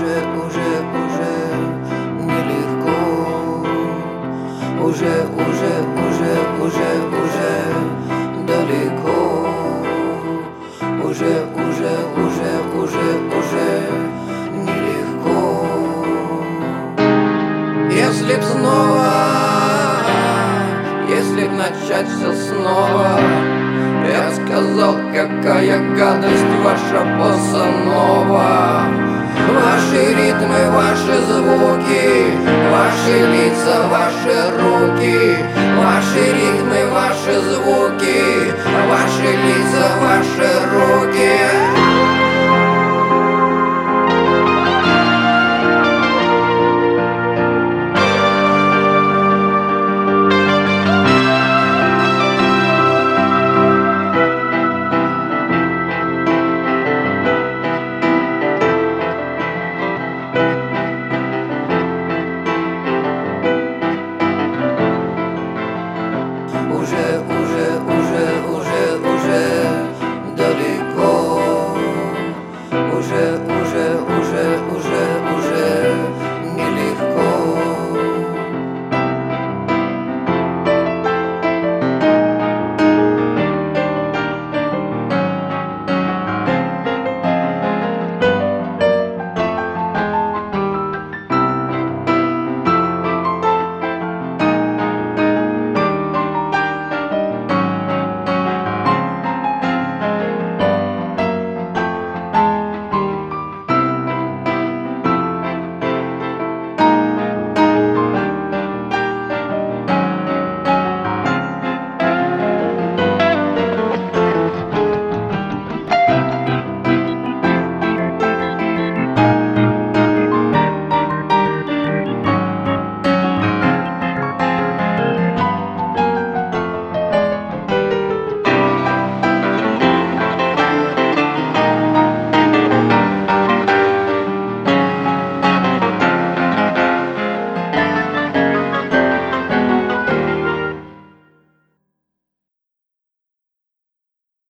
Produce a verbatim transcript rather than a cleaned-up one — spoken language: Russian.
уже, уже, уже нелегко. Уже, уже, уже, уже, уже далеко. Уже, уже, уже, уже, уже нелегко. Если б снова, если б начать все снова, я б сказал, какая гадость ваша босса-нова. Ваши ритмы, ваши звуки, ваши лица, ваши руки. Ваши ритмы, ваши звуки, ваши лица, ваши руки.